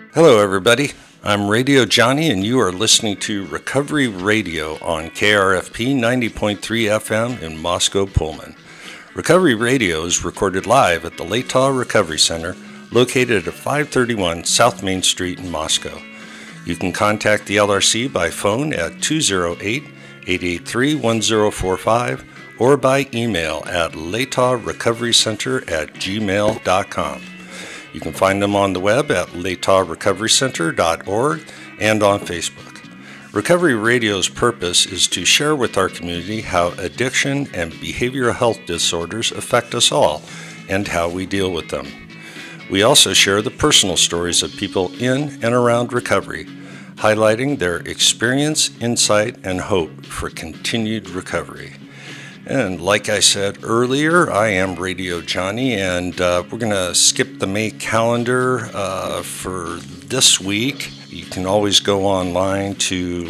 Hello, everybody. I'm Radio Johnny, and you are listening to Recovery Radio on KRFP 90.3 FM in Moscow, Pullman. Recovery Radio is recorded live at the Latah Recovery Center, located at 531 South Main Street in Moscow. You can contact the LRC by phone at 208-883-1045 or by email at latahrecoverycenter@gmail.com. You can find them on the web at latahrecoverycenter.org and on Facebook. Recovery Radio's purpose is to share with our community how addiction and behavioral health disorders affect us all and how we deal with them. We also share the personal stories of people in and around recovery, highlighting their experience, insight, and hope for continued recovery. And like I said earlier, I am Radio Johnny, and we're going to skip the May calendar for this week. You can always go online to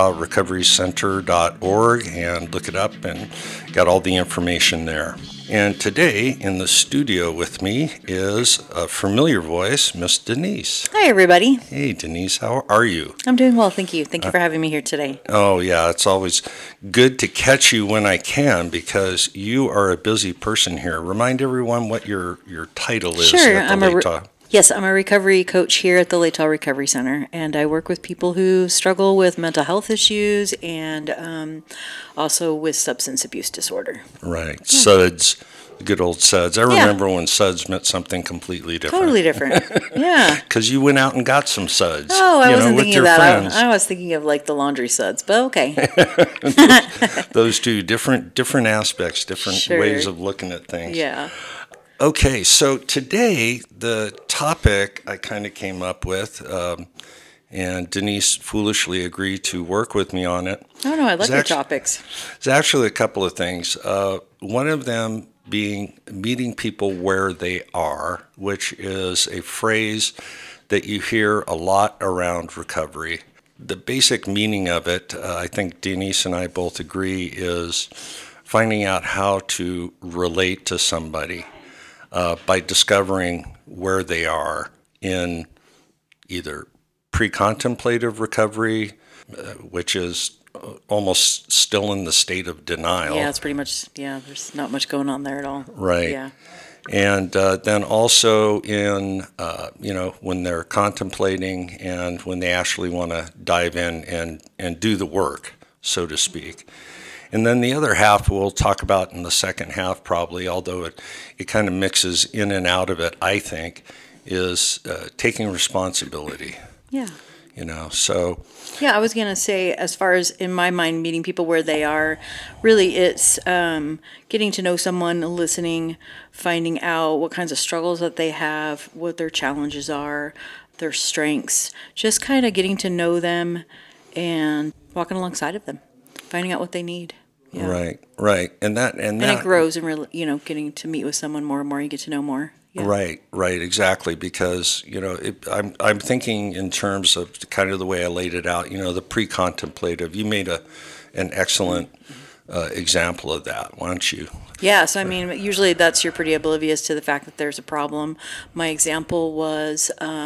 latahrecoverycenter.org and look it up, and got all the information there. And today in the studio with me is a familiar voice, Miss Denise. Hi, everybody. Hey, Denise, how are you? I'm doing well, thank you. Thank you for having me here today. Oh, yeah, it's always good to catch you when I can because you are a busy person here. Remind everyone what your title is at the Latah. Yes, I'm a recovery coach here at the Latah Recovery Center, and I work with people who struggle with mental health issues and also with substance abuse disorder. Right. Yeah. SUDS, good old SUDS. I remember when SUDS meant something completely different. Totally different. Yeah. Because you went out and got some SUDS. Oh, I wasn't thinking of that. I was thinking of like the laundry SUDS, but okay. Those two different aspects, different ways of looking at things. Yeah. Okay, so today the topic I kind of came up with, and Denise foolishly agreed to work with me on it. Oh, no, I like your topics. It's actually a couple of things. One of them being meeting people where they are, which is a phrase that you hear a lot around recovery. The basic meaning of it, I think Denise and I both agree, is finding out how to relate to somebody. By discovering where they are in either pre-contemplative recovery, which is almost still in the state of denial. Yeah, it's pretty much, there's not much going on there at all. Right. Yeah. And then also in, when they're contemplating and when they actually want to dive in and do the work, so to speak. And then the other half we'll talk about in the second half probably, although it kind of mixes in and out of it, I think, is taking responsibility. Yeah. So. Yeah, I was going to say, as far as in my mind, meeting people where they are, really it's getting to know someone, listening, finding out what kinds of struggles that they have, what their challenges are, their strengths, just kind of getting to know them and walking alongside of them, finding out what they need. Yeah. Right, and it grows, and getting to meet with someone more and more, you get to know more. Yeah. Right, exactly. Because I'm thinking in terms of kind of the way I laid it out. The pre-contemplative. You made an excellent example of that, why don't you? Yeah. So usually you're pretty oblivious to the fact that there's a problem. My example was,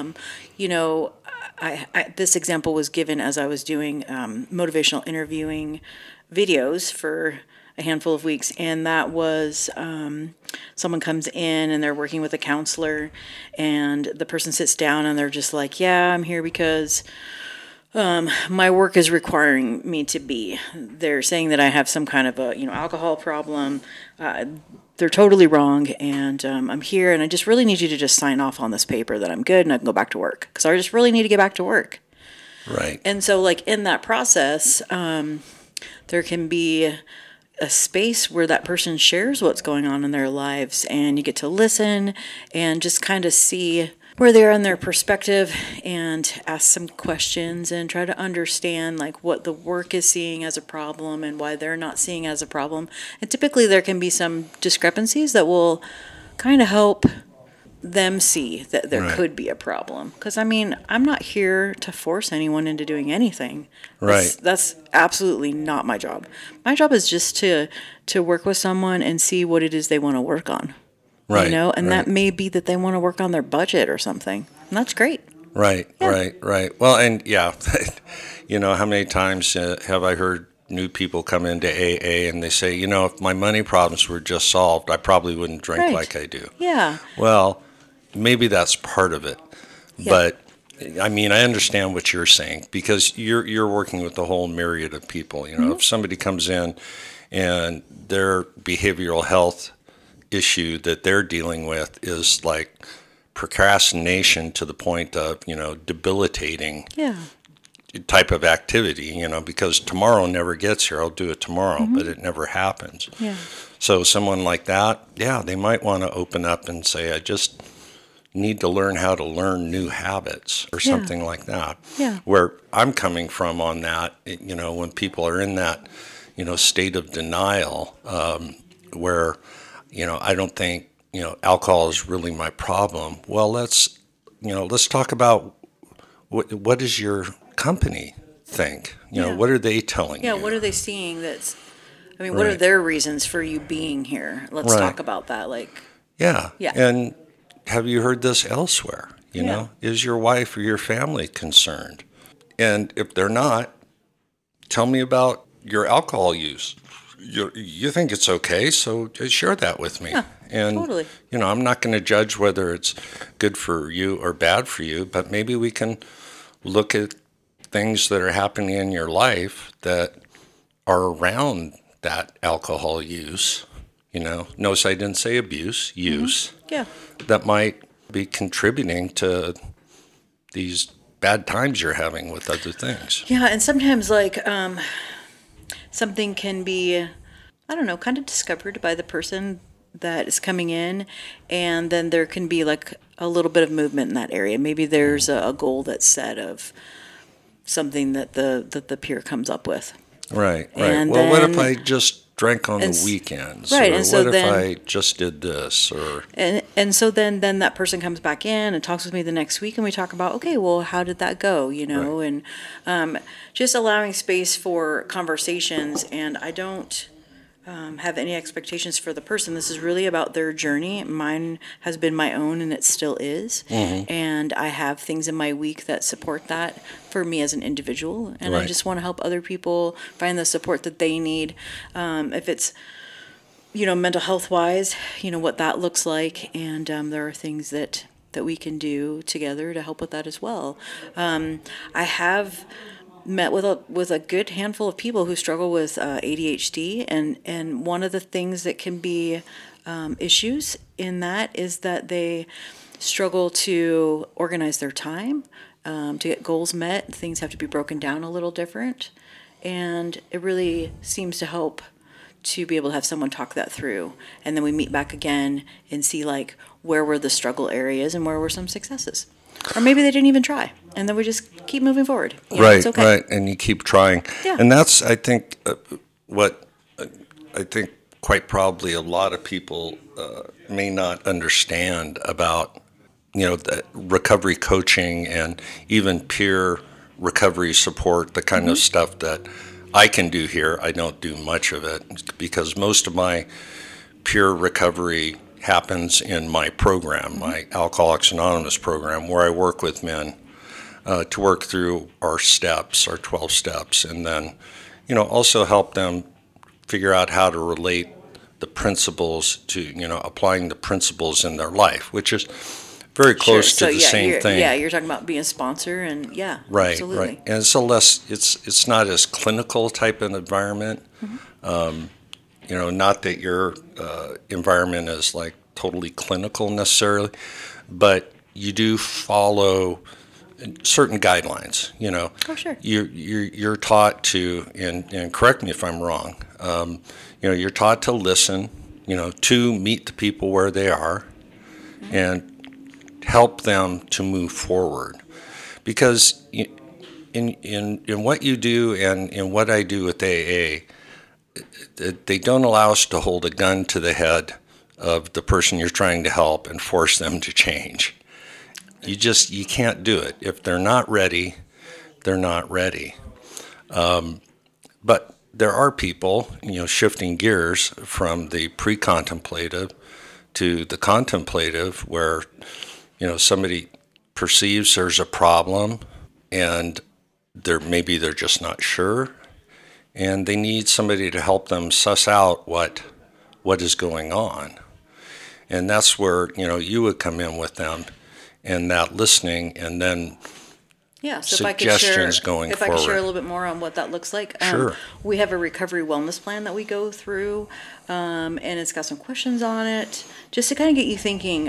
this example was given as I was doing motivational interviewing videos for a handful of weeks, and that was someone comes in and they're working with a counselor, and the person sits down and they're just like, yeah, I'm here because my work is requiring me to be. They're saying that I have some kind of a alcohol problem. They're totally wrong, and I'm here, and I just really need you to just sign off on this paper that I'm good and I can go back to work, because I just really need to get back to work. Right. And so in that process, there can be a space where that person shares what's going on in their lives, and you get to listen and just kind of see where they are in their perspective and ask some questions and try to understand what the work is seeing as a problem and why they're not seeing as a problem. And typically there can be some discrepancies that will kind of help them see that there could be a problem. Because, I'm not here to force anyone into doing anything. Right. That's absolutely not my job. My job is just to work with someone and see what it is they want to work on. Right. And that may be that they want to work on their budget or something. And that's great. Right, Yeah. right. Well, and yeah, how many times have I heard new people come into AA and they say, if my money problems were just solved, I probably wouldn't drink Right. like I do. Yeah. Well, maybe that's part of it, Yeah. but I mean, I understand what you're saying because you're working with a whole myriad of people. If somebody comes in and their behavioral health issue that they're dealing with is like procrastination to the point of, debilitating Yeah. type of activity, because tomorrow never gets here. I'll do it tomorrow, but it never happens. Yeah. So someone like that, yeah, they might want to open up and say, I just need to learn how to learn new habits or something like that. Yeah. Where I'm coming from on that, when people are in that, state of denial, where, I don't think, alcohol is really my problem. Well, let's talk about what does your company think? What are they telling you? Yeah. What are they seeing what are Right. their reasons for you being here? Let's Right. talk about that. Yeah. Yeah. And have you heard this elsewhere? Yeah. Is your wife or your family concerned? And if they're not, tell me about your alcohol use. You think it's okay, so share that with me. Yeah, And, totally. I'm not going to judge whether it's good for you or bad for you, but maybe we can look at things that are happening in your life that are around that alcohol use. Notice I didn't say abuse, use. Yeah. That might be contributing to these bad times you're having with other things. Yeah. And sometimes something can be, I don't know, kind of discovered by the person that is coming in, and then there can be a little bit of movement in that area. Maybe there's a goal that's set of something that the peer comes up with. Right. And Well, what if then- I just drank on and the s- weekends? right, Or and so what if then- I just did this? Or And so then that person comes back in and talks with me the next week, and we talk about, okay, well, how did that go? Right. And just allowing space for conversations. And I don't have any expectations for the person. This is really about their journey. Mine has been my own, and it still is. And I have things in my week that support that for me as an individual. And I Right. just want to help other people find the support that they need. If it's mental health wise, what that looks like. And there are things that we can do together to help with that as well. I have met with a good handful of people who struggle with ADHD, and one of the things that can be issues in that is that they struggle to organize their time, to get goals met. Things have to be broken down a little different, and it really seems to help to be able to have someone talk that through. And then we meet back again and see where were the struggle areas and where were some successes. Or maybe they didn't even try. And then we just keep moving forward. right, It's okay. right, and you keep trying. Yeah. And that's, I think, what I think quite probably a lot of people may not understand about, the recovery coaching and even peer recovery support, the kind of stuff that I can do here. I don't do much of it because most of my peer recovery happens in my program, my Alcoholics Anonymous program, where I work with men to work through our steps, our 12 steps, and then, also help them figure out how to relate the principles to, applying the principles in their life, which is very close to the same thing. Yeah, you're talking about being a sponsor, and yeah, Right, absolutely. right. And it's it's not as clinical type of environment. Not that your environment is like totally clinical necessarily, but you do follow certain guidelines. Oh, sure. You're taught to, and correct me if I'm wrong. You're taught to listen. To meet the people where they are, and help them to move forward. Because in what you do and in what I do with AA, they don't allow us to hold a gun to the head of the person you're trying to help and force them to change. You can't do it. If they're not ready, they're not ready. But there are people, shifting gears from the pre-contemplative to the contemplative, where, somebody perceives there's a problem and maybe they're just not sure, and they need somebody to help them suss out what is going on. And that's where, you would come in with them and that listening, and then so suggestions going forward. If I could share a little bit more on what that looks like. Sure. We have a recovery wellness plan that we go through, and it's got some questions on it, just to kind of get you thinking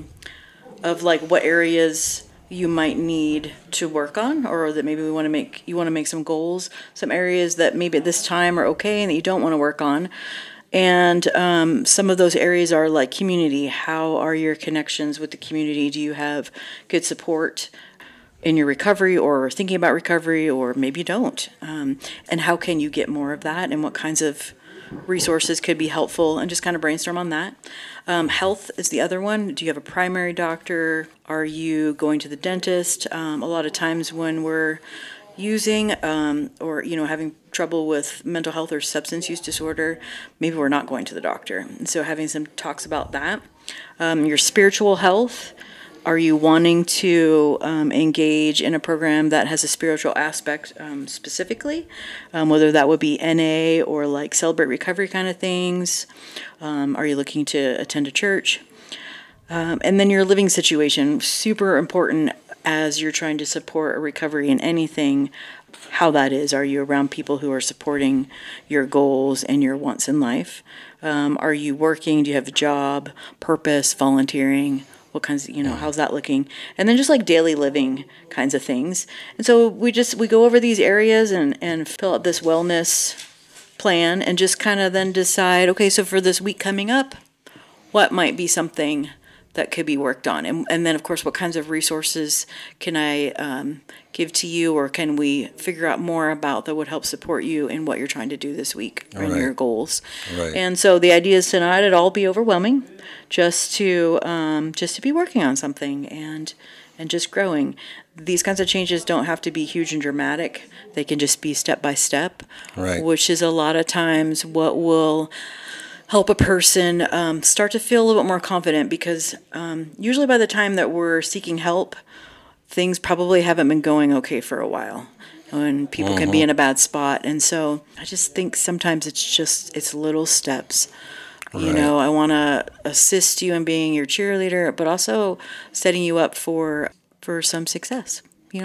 of like what areas you might need to work on, or that maybe you want to make some goals, some areas that maybe at this time are okay and that you don't want to work on. And some of those areas are like community. How are your connections with the community? Do you have good support in your recovery or thinking about recovery, or maybe you don't? And how can you get more of that, and what kinds of resources could be helpful, and just kind of brainstorm on that. Health is the other one. Do you have a primary doctor? Are you going to the dentist? A lot of times when we're using or having trouble with mental health or substance use disorder, maybe we're not going to the doctor. And so having some talks about that. Your spiritual health. Are you wanting to engage in a program that has a spiritual aspect specifically, whether that would be NA or like Celebrate Recovery kind of things? Are you looking to attend a church? And then your living situation, super important as you're trying to support a recovery in anything, how that is. Are you around people who are supporting your goals and your wants in life? Are you working? Do you have a job, purpose, volunteering? What kinds of, how's that looking? And then just like daily living kinds of things. And so we go over these areas and fill out this wellness plan, and just kind of then decide, okay, so for this week coming up, what might be something that could be worked on? And then, of course, what kinds of resources can I give to you, or can we figure out more about that would help support you in what you're trying to do this week or in your goals? Right. And so the idea is to not at all be overwhelming, just to be working on something and just growing. These kinds of changes don't have to be huge and dramatic. They can just be step by step, right, which is a lot of times what will help a person start to feel a little bit more confident, because usually by the time that we're seeking help, things probably haven't been going okay for a while, and people can be in a bad spot. And so I just think sometimes it's little steps. Right. I want to assist you in being your cheerleader, but also setting you up for some success.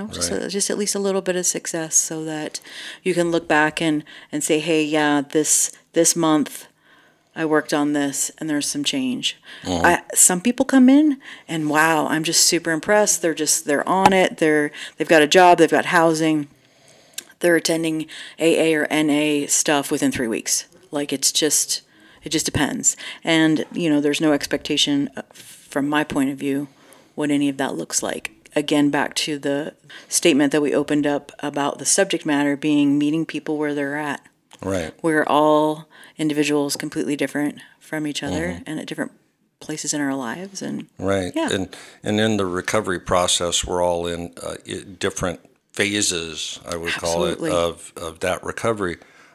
Just at least a little bit of success, so that you can look back and say, hey, yeah, this month I worked on this and there's some change. Some people come in and wow, I'm just super impressed. They're on it. They've got a job, they've got housing. They're attending AA or NA stuff within 3 weeks. Like it just depends. And there's no expectation from my point of view what any of that looks like. Again, back to the statement that we opened up about the subject matter being meeting people where they're at. Right. We're all individuals completely different from each other and at different places in our lives. And right. Yeah. And in the recovery process, we're all in different phases, I would Absolutely. call it, of that recovery.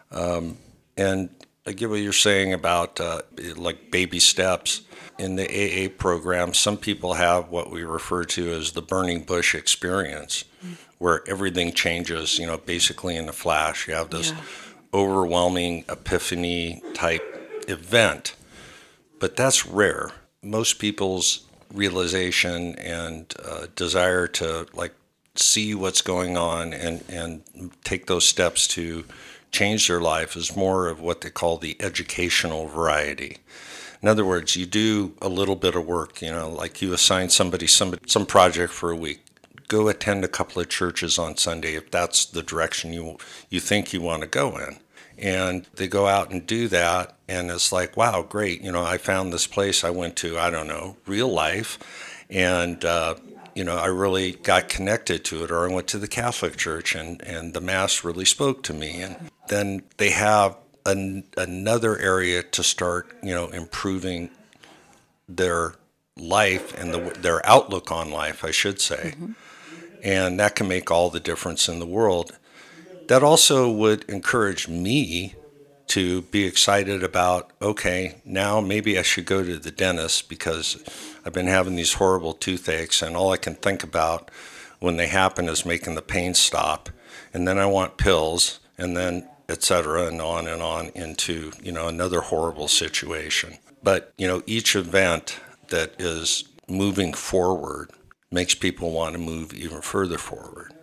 And I get what you're saying about like baby steps. In the AA program, some people have what we refer to as the burning bush experience, where everything changes, basically in a flash. You have this overwhelming epiphany type event, but that's rare. Most people's realization and desire to like see what's going on and take those steps to change their life is more of what they call the educational variety. In other words, you do a little bit of work, like you assign somebody some project for a week. Go attend a couple of churches on Sunday if that's the direction you think you want to go in. And they go out and do that, and it's like, wow, great. I found this place I went to, I don't know, real life, and I really got connected to it, or I went to the Catholic Church, and the Mass really spoke to me. And then they have another area to start, improving their life and their outlook on life, I should say. And that can make all the difference in the world. That also would encourage me to be excited about, okay, now maybe I should go to the dentist because I've been having these horrible toothaches, and all I can think about when they happen is making the pain stop. And then I want pills, and then et cetera, and on into, another horrible situation. But, each event that is moving forward makes people want to move even further forward.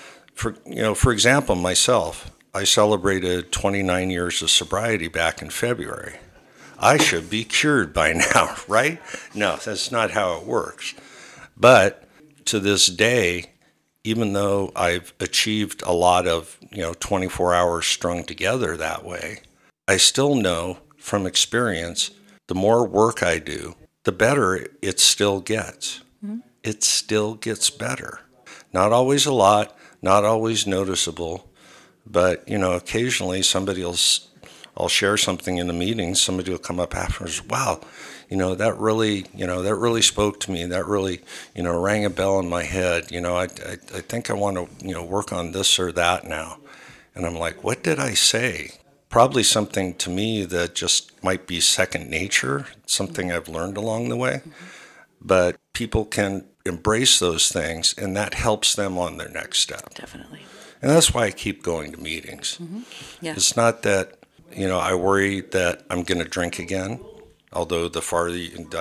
For example, myself, I celebrated 29 years of sobriety back in February. I should be cured by now, right? No, that's not how it works. But to this day, even though I've achieved a lot of, 24 hours strung together that way, I still know from experience, the more work I do, the better it still gets. Mm-hmm. It still gets better. Not always a lot, not always noticeable, but, occasionally I'll share something in the meeting, somebody will come up afterwards, wow, that really spoke to me. That really, rang a bell in my head. I think I want to, work on this or that now. And I'm like, what did I say? Probably something to me that just might be second nature, something I've learned along the way. But people can embrace those things, and that helps them on their next step. Definitely. And that's why I keep going to meetings. Mm-hmm. Yeah. It's not that, I worry that I'm going to drink again. Although the farther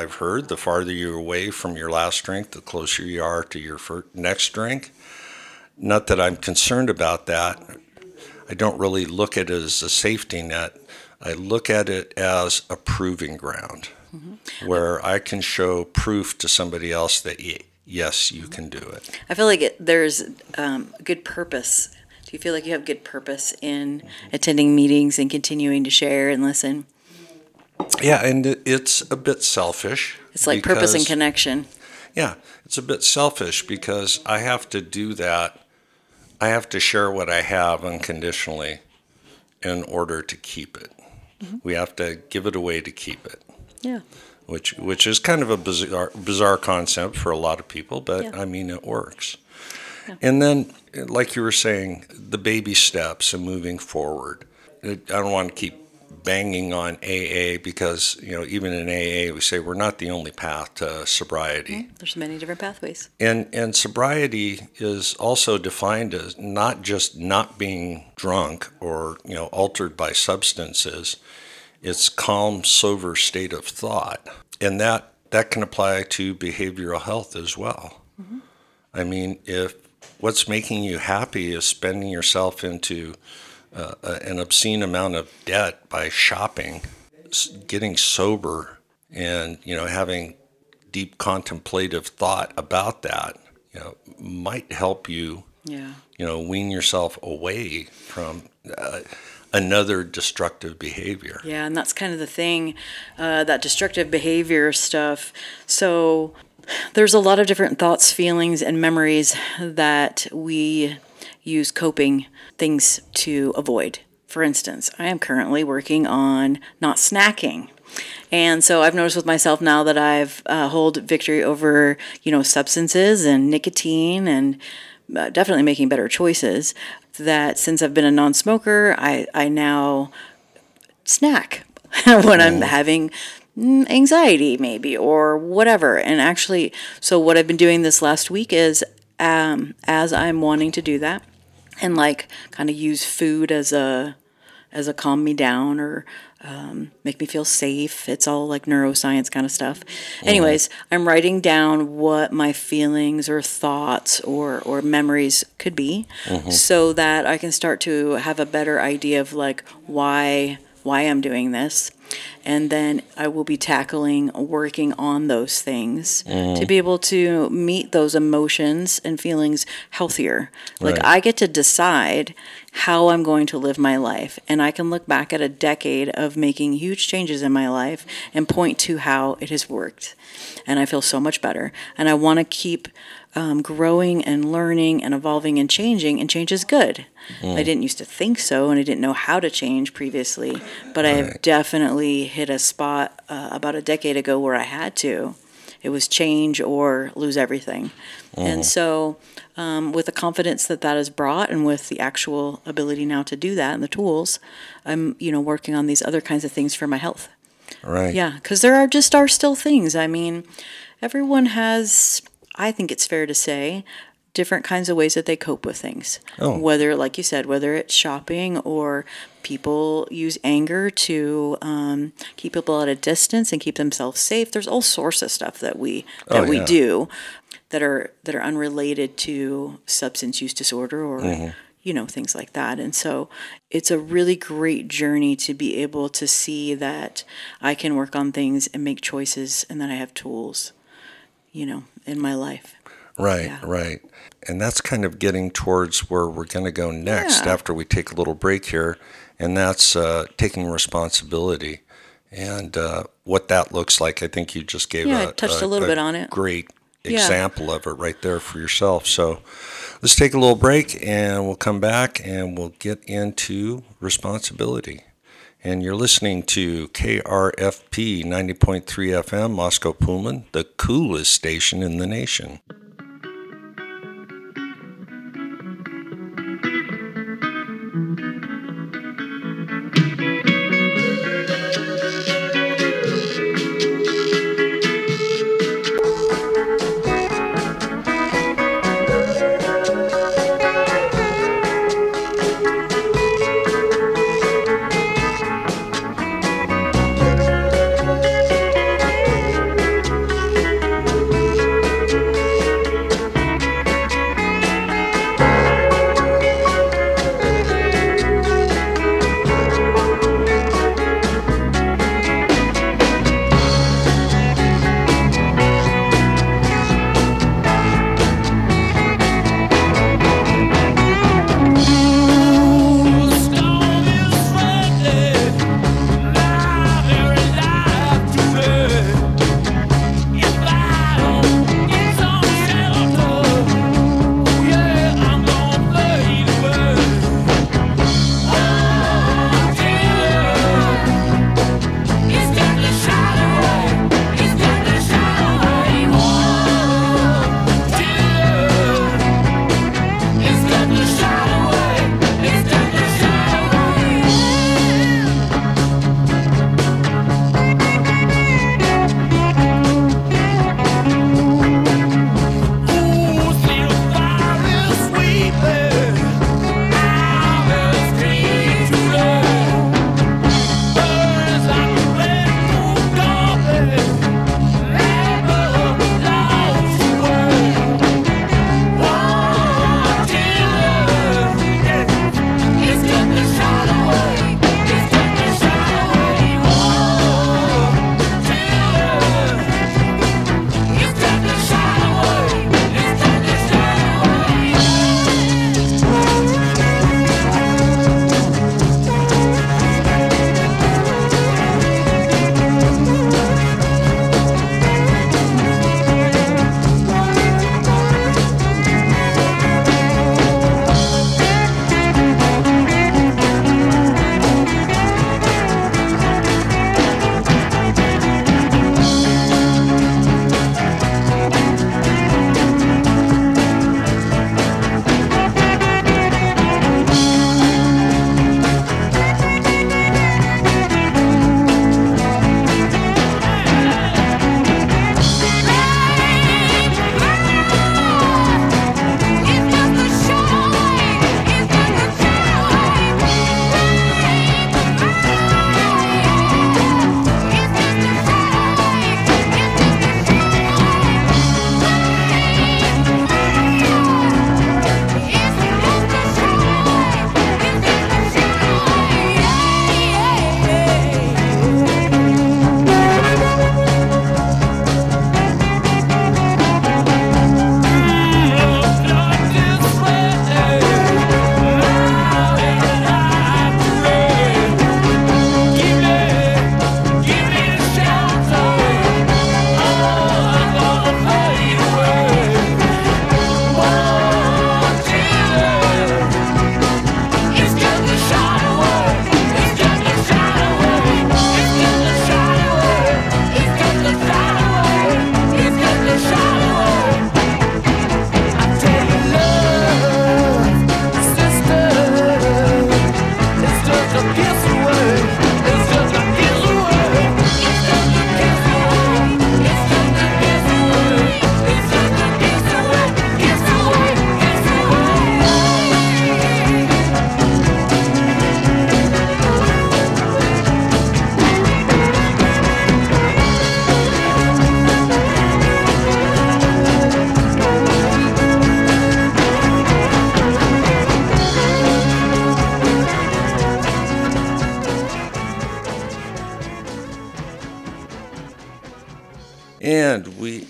you're away from your last drink, the closer you are to your next drink. Not that I'm concerned about that. I don't really look at it as a safety net. I look at it as a proving ground, mm-hmm. where I can show proof to somebody else that, yes, you can do it. I feel like there's good purpose. Do you feel like you have good purpose in attending meetings and continuing to share and listen? Yeah, and it's a bit selfish. It's like purpose and connection. Yeah, it's a bit selfish because I have to do that. I have to share what I have unconditionally in order to keep it. Mm-hmm. We have to give it away to keep it. Yeah. Which is kind of a bizarre concept for a lot of people, but yeah. I mean, it works. Yeah. And then, like you were saying, the baby steps and moving forward. I don't want to keep banging on AA because, even in AA, we say we're not the only path to sobriety. There's many different pathways. And sobriety is also defined as not just not being drunk or, altered by substances. It's calm, sober state of thought. And that can apply to behavioral health as well. Mm-hmm. I mean, if what's making you happy is spending yourself into an obscene amount of debt by shopping, getting sober, and having deep contemplative thought about that, might help you, wean yourself away from another destructive behavior. Yeah, and that's kind of the thing, that destructive behavior stuff. So there's a lot of different thoughts, feelings, and memories that we use coping things to avoid. For instance, I am currently working on not snacking. And so I've noticed with myself now that I've hold victory over, substances and nicotine and definitely making better choices, that since I've been a non-smoker, I now snack when I'm having anxiety maybe or whatever. And actually, so what I've been doing this last week is as I'm wanting to do that, and kind of use food as a calm me down or make me feel safe. It's all like neuroscience kind of stuff. Anyways, I'm writing down what my feelings or thoughts or memories could be, so that I can start to have a better idea of why I'm doing this. And then I will be working on those things to be able to meet those emotions and feelings healthier. Right. I get to decide how I'm going to live my life. And I can look back at a decade of making huge changes in my life and point to how it has worked. And I feel so much better. And I want to keep growing and learning and evolving and change is good. I didn't used to think so, and I didn't know how to change previously, but I have definitely hit a spot about a decade ago where I had to. It was change or lose everything. And so with the confidence that has brought and with the actual ability now to do that and the tools, I'm working on these other kinds of things for my health. Right. Yeah, because there are still things. I mean, everyone has, I think it's fair to say, different kinds of ways that they cope with things. Oh. Whether, like you said, whether it's shopping or people use anger to keep people at a distance and keep themselves safe. There's all sorts of stuff that we do that are unrelated to substance use disorder or things like that. And so it's a really great journey to be able to see that I can work on things and make choices and that I have tools, in my life. Right. And that's kind of getting towards where we're going to go next after we take a little break here, and that's taking responsibility and what that looks like. I think you just gave touched a little bit on it. Great example of it right there for yourself. So let's take a little break, and we'll come back and we'll get into responsibility. And you're listening to KRFP 90.3 FM, Moscow Pullman, the coolest station in the nation.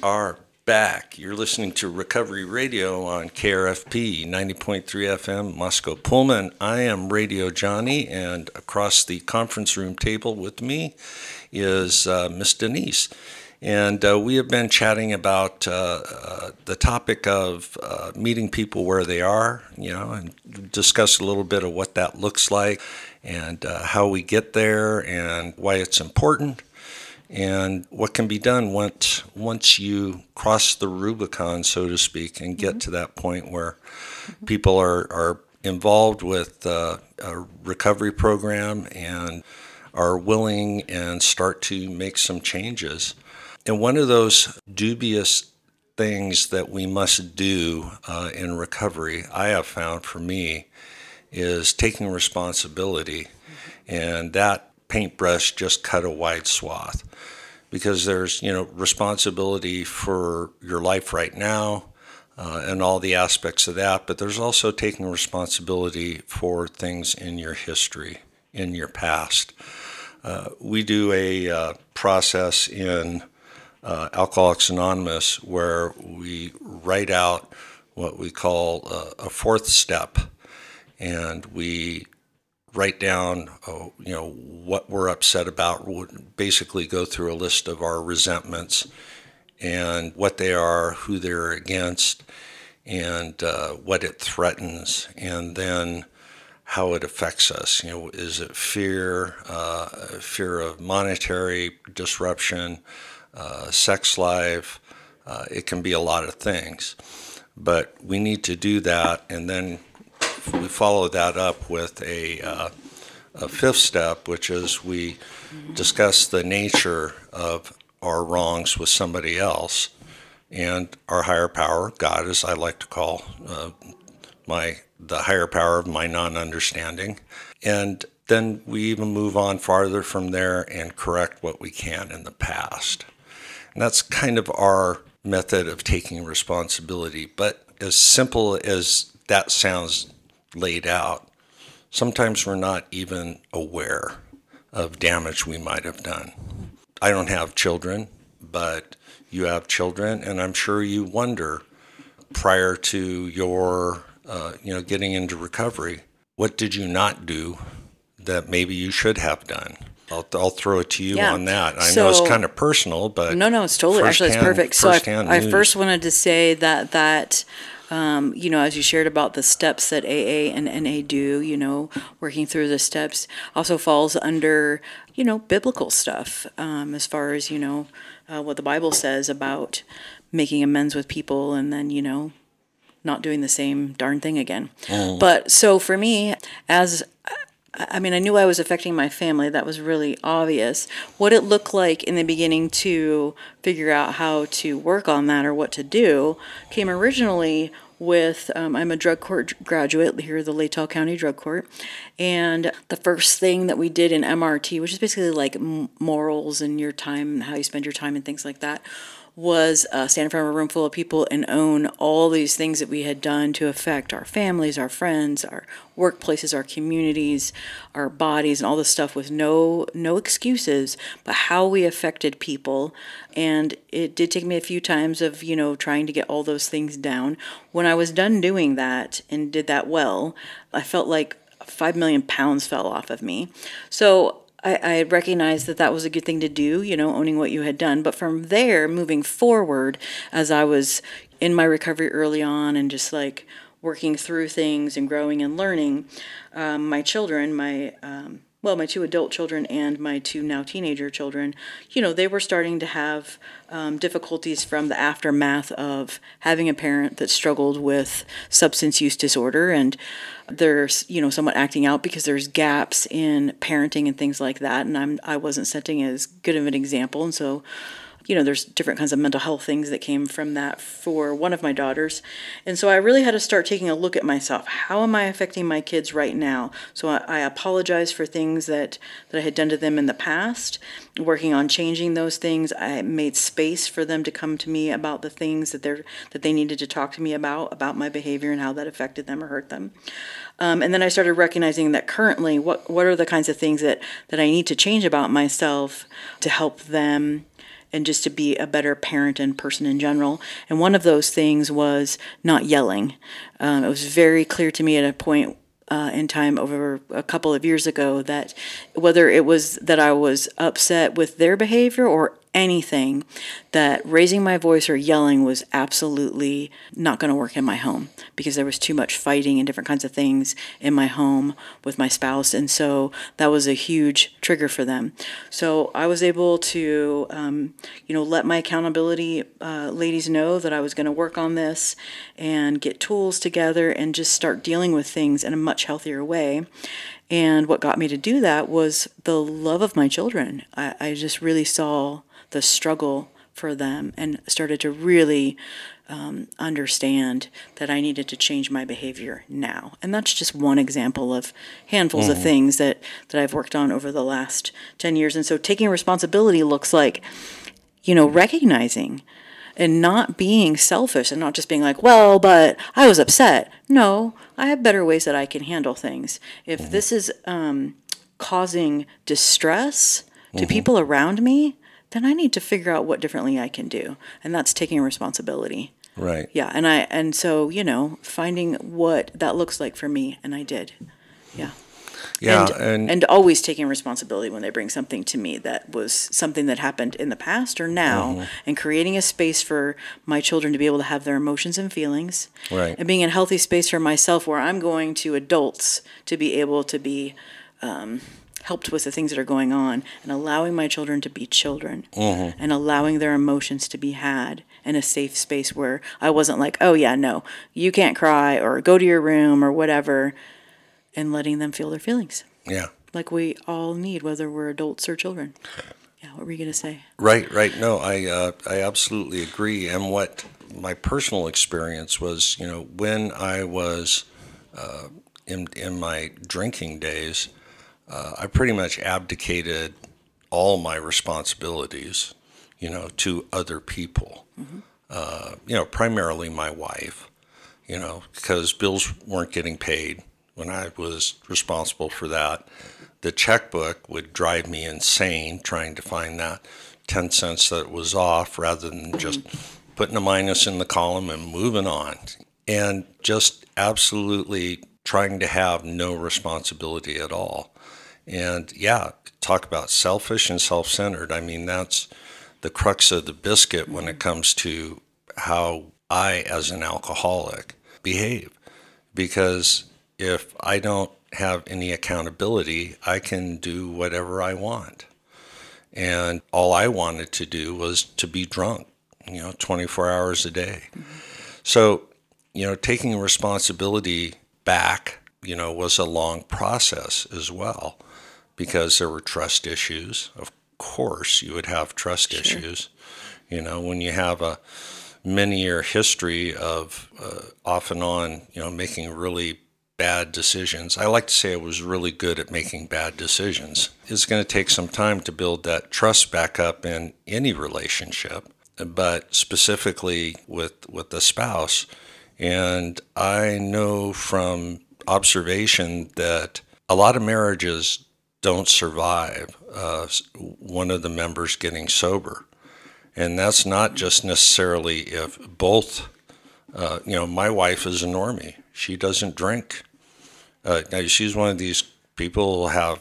are back. You're listening to Recovery Radio on KRFP 90.3 FM, Moscow Pullman. I am Radio Johnny, and across the conference room table with me is Miss Denise. And we have been chatting about the topic of meeting people where they are, and discuss a little bit of what that looks like and how we get there and why it's important and what can be done once you cross the Rubicon, so to speak, and get to that point where people are involved with a recovery program and are willing and start to make some changes. And one of those dubious things that we must do in recovery, I have found for me, is taking responsibility. And that paintbrush just cut a wide swath. Because there's, responsibility for your life right now and all the aspects of that, but there's also taking responsibility for things in your history, in your past. We do a process in Alcoholics Anonymous where we write out what we call a fourth step, and we write down what we're upset about. We'll basically go through a list of our resentments and what they are, who they're against, and what it threatens, and then how it affects us. Is it fear, fear of monetary disruption, sex life? It can be a lot of things, but we need to do that, and then we follow that up with a fifth step, which is we discuss the nature of our wrongs with somebody else and our higher power, God, as I like to call the higher power of my non-understanding. And then we even move on farther from there and correct what we can in the past. And that's kind of our method of taking responsibility. But as simple as that sounds laid out, sometimes we're not even aware of damage we might have done. I don't have children, but you have children, and I'm sure you wonder prior to your getting into recovery, what did you not do that maybe you should have done? I'll throw it to you on that. I know it's kind of personal, but no, it's totally, actually it's perfect. So I first wanted to say that as you shared about the steps that AA and NA do, working through the steps also falls under, biblical stuff, as far as, what the Bible says about making amends with people and then, not doing the same darn thing again. But so for me, I knew I was affecting my family. That was really obvious. What it looked like in the beginning to figure out how to work on that or what to do came originally with, I'm a drug court graduate here at the Latell County Drug Court. And the first thing that we did in MRT, which is basically like morals and your time, how you spend your time and things like that, was stand in front of a room full of people and own all these things that we had done to affect our families, our friends, our workplaces, our communities, our bodies, and all this stuff with no excuses, but how we affected people. And it did take me a few times of, trying to get all those things down. When I was done doing that and did that well, I felt like 5 million pounds fell off of me. So I recognized that was a good thing to do, owning what you had done. But from there, moving forward, as I was in my recovery early on and just like working through things and growing and learning, my children, my 2 adult children and my 2 now teenager children, they were starting to have difficulties from the aftermath of having a parent that struggled with substance use disorder, and they're somewhat acting out because there's gaps in parenting and things like that, and I wasn't setting as good of an example, and so there's different kinds of mental health things that came from that for one of my daughters. And so I really had to start taking a look at myself. How am I affecting my kids right now? So I apologize for things that I had done to them in the past, working on changing those things. I made space for them to come to me about the things that they needed to talk to me about my behavior and how that affected them or hurt them. And then I started recognizing that currently, what are the kinds of things that I need to change about myself to help them and just to be a better parent and person in general. And one of those things was not yelling. It was very clear to me at a point in time over a couple of years ago that whether it was that I was upset with their behavior or anything, that raising my voice or yelling was absolutely not going to work in my home, because there was too much fighting and different kinds of things in my home with my spouse. And so that was a huge trigger for them. So I was able to, let my accountability ladies know that I was going to work on this and get tools together and just start dealing with things in a much healthier way. And what got me to do that was the love of my children. I just really saw the struggle for them and started to really understand that I needed to change my behavior now. And that's just one example of handfuls of things that I've worked on over the last 10 years. And so taking responsibility looks like, recognizing and not being selfish and not just being like, well, but I was upset. No, I have better ways that I can handle things. If this is causing distress to people around me, then I need to figure out what differently I can do. And that's taking responsibility. Right. Yeah. And so, finding what that looks like for me. And I did. Yeah. Yeah. And always taking responsibility when they bring something to me that was something that happened in the past or now, and creating a space for my children to be able to have their emotions and feelings. Right. And being in a healthy space for myself where I'm going to adults to be able to be helped with the things that are going on, and allowing my children to be children, and allowing their emotions to be had in a safe space where I wasn't like, oh yeah, no, you can't cry or go to your room or whatever, and letting them feel their feelings. Yeah. Like we all need, whether we're adults or children. Yeah, what were you going to say? Right. No, I absolutely agree. And what my personal experience was, when I was in my drinking days, I pretty much abdicated all my responsibilities, to other people, primarily my wife, because bills weren't getting paid when I was responsible for that. The checkbook would drive me insane trying to find that 10 cents that was off rather than just putting a minus in the column and moving on. And just absolutely trying to have no responsibility at all. And talk about selfish and self-centered. I mean, that's the crux of the biscuit when it comes to how I, as an alcoholic, behave. Because if I don't have any accountability, I can do whatever I want. And all I wanted to do was to be drunk, 24 hours a day. So, taking responsibility back, was a long process as well, because there were trust issues. Of course, you would have trust issues. When you have a many-year history of off and on, making really bad decisions. I like to say I was really good at making bad decisions. It's going to take some time to build that trust back up in any relationship, but specifically with the spouse. And I know from observation that a lot of marriages don't survive one of the members getting sober. And that's not just necessarily if both, my wife is a normie. She doesn't drink. Now she's one of these people who will have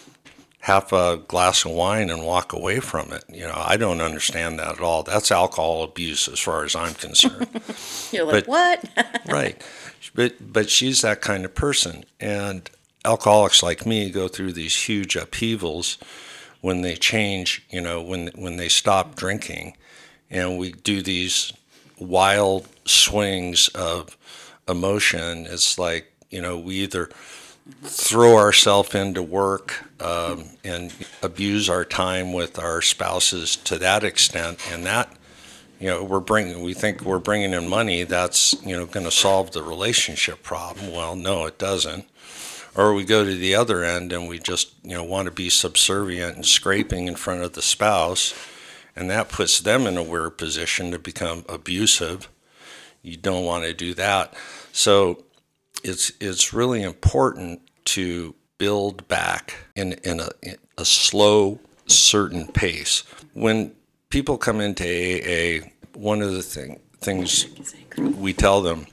half a glass of wine and walk away from it. I don't understand that at all. That's alcohol abuse as far as I'm concerned. You're like, what? Right. But she's that kind of person. And alcoholics like me go through these huge upheavals when they change, when they stop drinking. And we do these wild swings of emotion. It's like, we either throw ourselves into work and abuse our time with our spouses to that extent, and that, we think we're bringing in money that's, going to solve the relationship problem. Well, no, it doesn't. Or we go to the other end and we just, want to be subservient and scraping in front of the spouse, and that puts them in a weird position to become abusive. You don't want to do that. So it's really important to build back in a slow, certain pace. When people come into AA, one of the things we tell them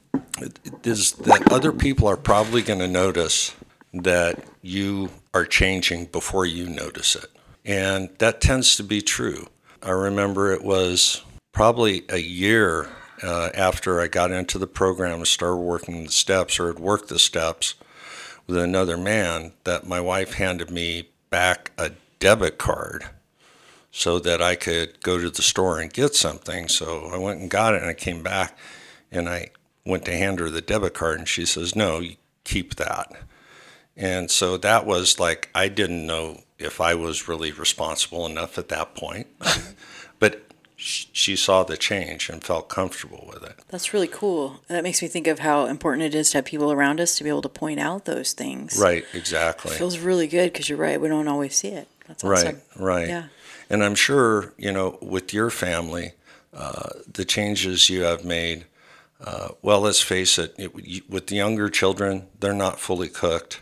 is that other people are probably going to notice that you are changing before you notice it. And that tends to be true. I remember it was probably a year after I got into the program and started working the steps, or had worked the steps with another man, that my wife handed me back a debit card so that I could go to the store and get something. So I went and got it, and I came back, and I went to hand her the debit card, and she says, "No, you keep that." And so that was like, I didn't know if I was really responsible enough at that point. But she saw the change and felt comfortable with it. That's really cool. That makes me think of how important it is to have people around us to be able to point out those things. Right, exactly. It feels really good because you're right. We don't always see it. That's awesome. Right. Yeah. And I'm sure, with your family, the changes you have made, well, let's face it, with the younger children, they're not fully cooked,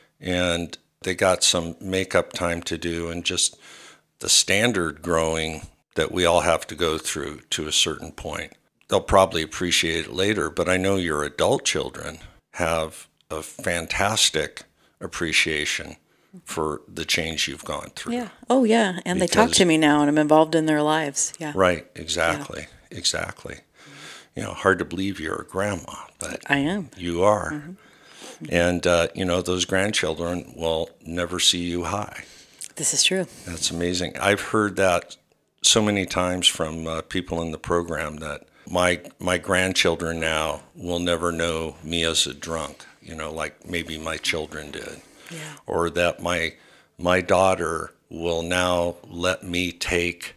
and they got some makeup time to do, and just the standard growing that we all have to go through to a certain point. They'll probably appreciate it later, but I know your adult children have a fantastic appreciation for the change you've gone through. Yeah. Oh, yeah. And they talk to me now, and I'm involved in their lives. Yeah. Right. Exactly. Yeah. Exactly. Hard to believe you're a grandma, but I am. You are. Mm-hmm. And, those grandchildren will never see you high. This is true. That's amazing. I've heard that so many times from people in the program, that my grandchildren now will never know me as a drunk, like maybe my children did. Yeah. Or that my daughter will now let me take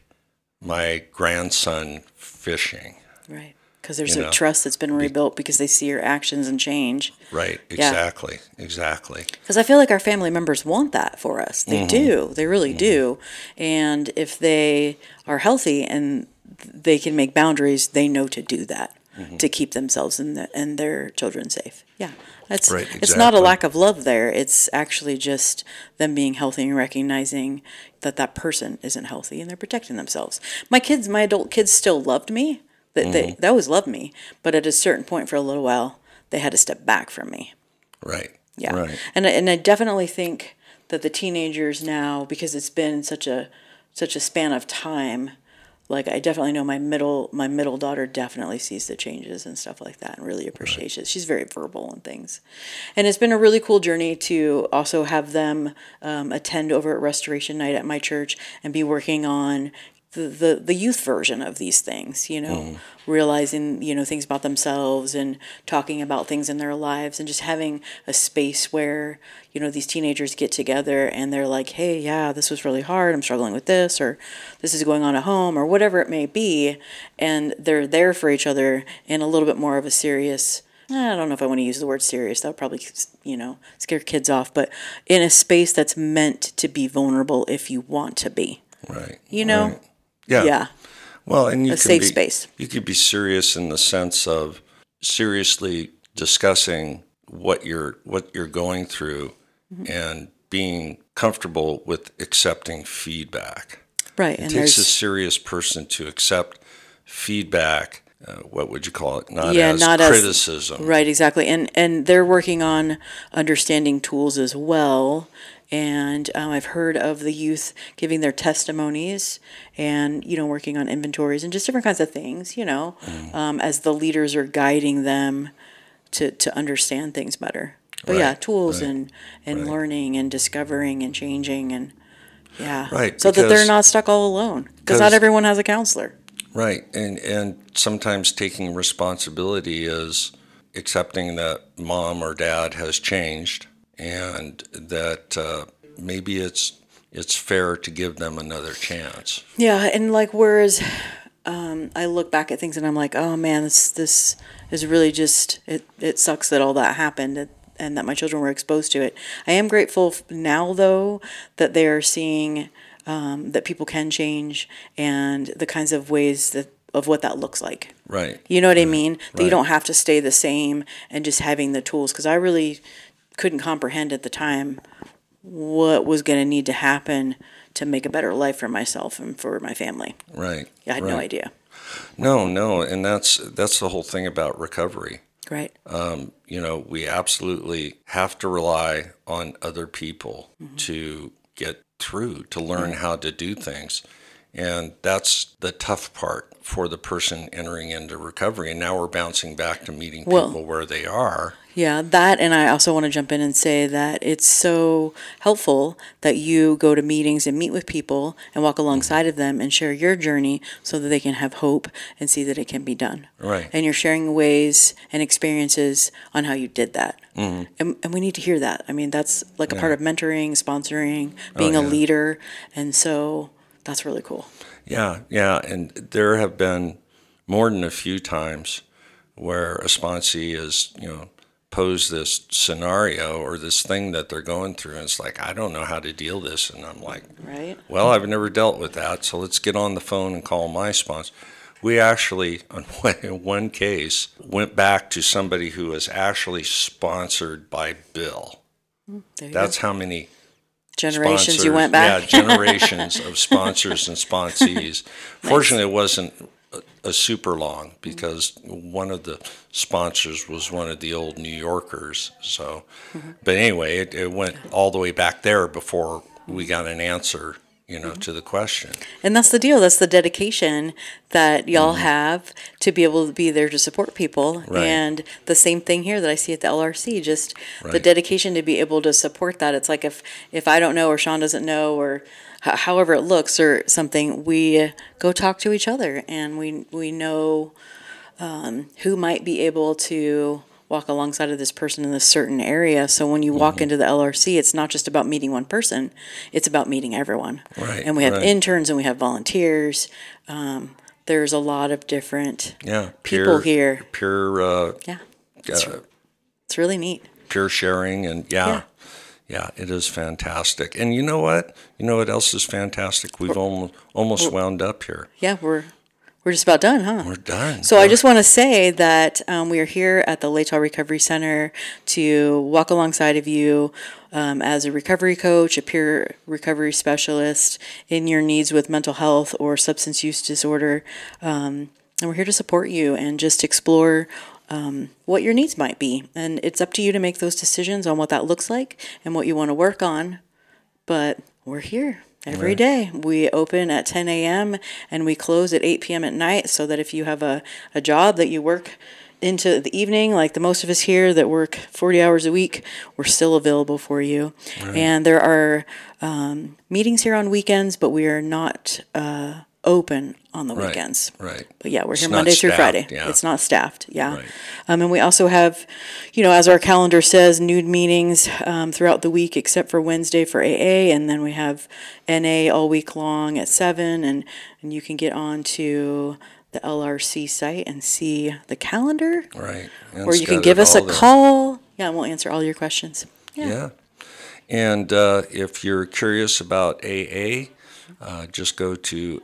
my grandson fishing. Right. Because there's a trust that's been rebuilt because they see your actions and change. Right. Exactly. Yeah. Exactly. Because I feel like our family members want that for us. They do. They really do. And if they are healthy and they can make boundaries, they know to do that to keep themselves and their children safe. Yeah. It's not a lack of love there. It's actually just them being healthy and recognizing that person isn't healthy, and they're protecting themselves. My adult kids still loved me. They always loved me, but at a certain point for a little while, they had to step back from me. Right. Yeah. Right. And I definitely think that the teenagers now, because it's been such a span of time, like I definitely know my middle daughter definitely sees the changes and stuff like that and really appreciates it. She's very verbal and things. And it's been a really cool journey to also have them attend over at Restoration Night at my church and be working on the youth version of these things, realizing, things about themselves and talking about things in their lives, and just having a space where, these teenagers get together and they're like, hey, yeah, this was really hard. I'm struggling with this, or this is going on at home, or whatever it may be. And they're there for each other in a little bit more of a serious, I don't know if I want to use the word serious. That would probably, scare kids off, but in a space that's meant to be vulnerable if you want to be. Right. Right. Yeah. Well, and you a safe space. You could be serious in the sense of seriously discussing what you're going through and being comfortable with accepting feedback. Right. It takes a serious person to accept feedback. What would you call it? Not as criticism. Right, exactly. And they're working on understanding tools as well. And I've heard of the youth giving their testimonies and, working on inventories and just different kinds of things, as the leaders are guiding them to understand things better. But tools and learning and discovering and changing and, Right. So that they're not stuck all alone. Because not everyone has a counselor. Right. And sometimes taking responsibility is accepting that mom or dad has changed, and that maybe it's fair to give them another chance. Yeah, and whereas I look back at things and I'm like, oh man, this is really just, it sucks that all that happened and that my children were exposed to it. I am grateful now, though, that they are seeing that people can change and the kinds of ways of what that looks like. Right. You know what I mean? That you don't have to stay the same, and just having the tools, because I really couldn't comprehend at the time what was going to need to happen to make a better life for myself and for my family. Right. Yeah, I had no idea. No, and that's the whole thing about recovery. Right. We absolutely have to rely on other people to get through, to learn how to do things. And that's the tough part for the person entering into recovery. And now we're bouncing back to meeting people where they are. Yeah, that, and I also want to jump in and say that it's so helpful that you go to meetings and meet with people and walk alongside of them and share your journey so that they can have hope and see that it can be done. Right. And you're sharing ways and experiences on how you did that. And we need to hear that. I mean, that's like a part of mentoring, sponsoring, being a leader. And so that's really cool. Yeah. And there have been more than a few times where a sponsee is, pose this scenario or this thing that they're going through, and it's like, I don't know how to deal this. And I'm like, right. Well, I've never dealt with that, so let's get on the phone and call my sponsor. We actually, in one case, went back to somebody who was actually sponsored by Bill. That's how many generations sponsors, you went back. Yeah, generations of sponsors and sponsees. Nice. Fortunately, it wasn't a super long, because one of the sponsors was one of the old New Yorkers. So, but anyway, it went all the way back there before we got an answer, to the question. And that's the deal. That's the dedication that y'all have to be able to be there to support people. Right. And the same thing here that I see at the LRC, just the dedication to be able to support that. It's like if I don't know, or Sean doesn't know, or however it looks or something, we go talk to each other, and we know who might be able to walk alongside of this person in this certain area. So when you walk into the LRC, it's not just about meeting one person, it's about meeting everyone. Right. And we have interns and we have volunteers. There's a lot of different people here. It's really neat. Peer sharing, and yeah, it is fantastic. And you know what? You know what else is fantastic? We've almost wound up here. Yeah, we're just about done, huh? We're done. So I just want to say that we are here at the Latah Recovery Center to walk alongside of you as a recovery coach, a peer recovery specialist in your needs with mental health or substance use disorder. And we're here to support you and just explore what your needs might be. And it's up to you to make those decisions on what that looks like and what you want to work on. But we're here. Every day. We open at 10 a.m. and we close at 8 p.m. at night, so that if you have a job that you work into the evening, like the most of us here that work 40 hours a week, we're still available for you. Right. And there are meetings here on weekends, but we are not open on the weekends. Right. But yeah, we're here Monday through Friday. Yeah. It's not staffed. Yeah. Right. And we also have, as our calendar says, nude meetings throughout the week, except for Wednesday for AA. And then we have NA all week long at 7. And you can get on to the LRC site and see the calendar. Right. And or you can give us a call. Yeah, and we'll answer all your questions. Yeah. And if you're curious about AA, just go to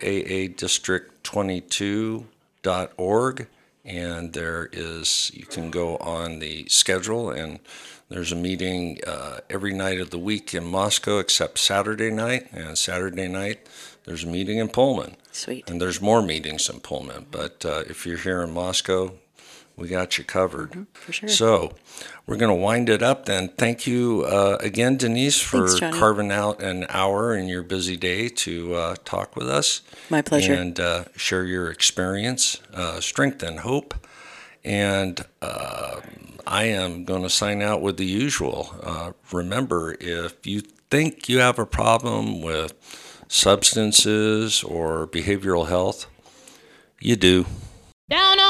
aadistrict22.org, and you can go on the schedule, and there's a meeting every night of the week in Moscow except Saturday night, and Saturday night there's a meeting in Pullman. Sweet. And there's more meetings in Pullman, but if you're here in Moscow, we got you covered. For sure. So we're going to wind it up then. Thank you again, Denise, for carving out an hour in your busy day to talk with us. My pleasure. And share your experience, strength, and hope. And I am going to sign out with the usual. Remember, if you think you have a problem with substances or behavioral health, you do. Down